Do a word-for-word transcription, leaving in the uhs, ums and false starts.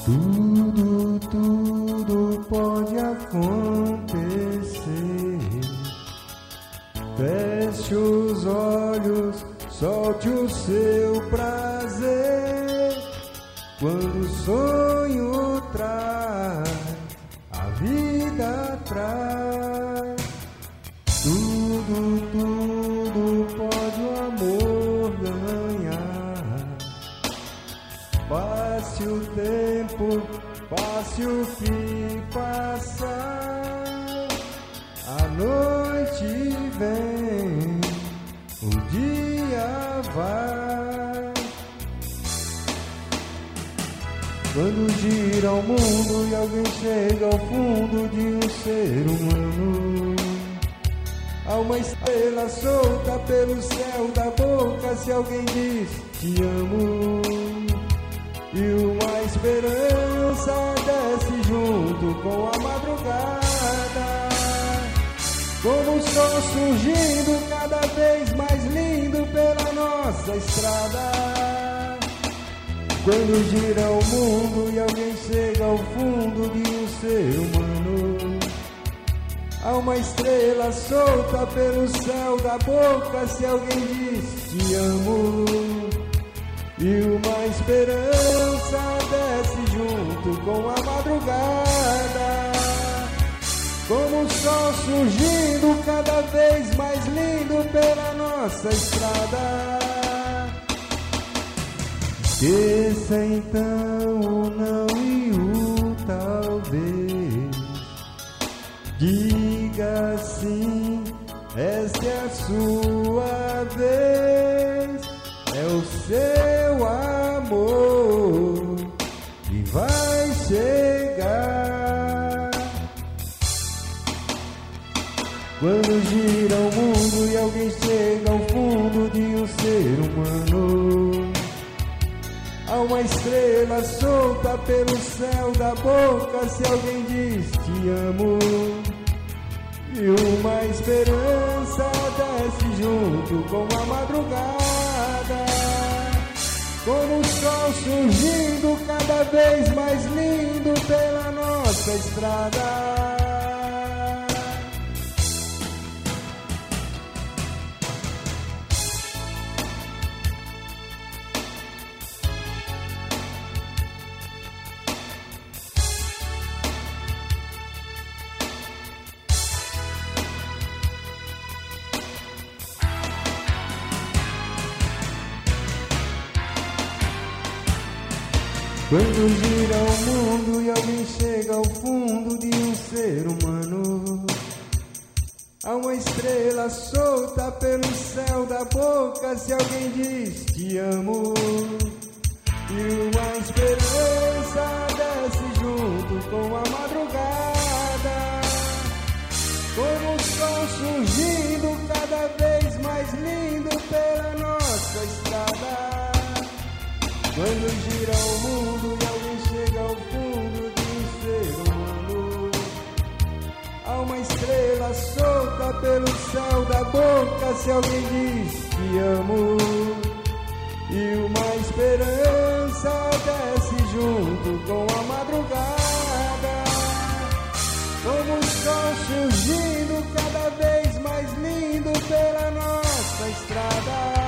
Tudo, tudo pode acontecer. Feche os olhos, solte o seu prazer. Quando o sonho traz, a vida traz. Tudo, tudo pode o amor ganhar. Passe o tempo, passe o que passar. A noite vem, o dia vai. Quando gira o mundo e alguém chega ao fundo de um ser humano, há uma estrela solta pelo céu da boca se alguém diz te amo. E uma esperança desce junto com a madrugada, como o sol surgindo cada vez mais lindo pela nossa estrada. Quando gira o mundo e alguém chega ao fundo de um ser humano, há uma estrela solta pelo céu da boca se alguém diz te amo. E uma esperança desce junto com a madrugada, como o sol surgindo cada vez mais lindo pela nossa estrada. Esqueça então o não e o talvez. Diga sim, esta é a sua vez. É o seu amor que vai chegar. Quando gira o mundo e alguém chega ao fundo de um ser humano, há uma estrela solta pelo céu da boca se alguém diz te amo. E uma esperança desce junto com a madrugada, como o sol surgindo cada vez mais lindo pela nossa estrada. Quando gira o mundo e alguém chega ao fundo de um ser humano, há uma estrela solta pelo céu da boca se alguém diz te amo. E uma esperança desce junto com a madrugada, como o sol surgindo cada vez mais lindo pela nossa estrada. Quando gira o mundo e alguém chega ao fundo de um ser humano, há uma estrela solta pelo céu da boca se alguém diz te amo. E uma esperança desce junto com a madrugada, como o sol surgindo cada vez mais lindo pela nossa estrada.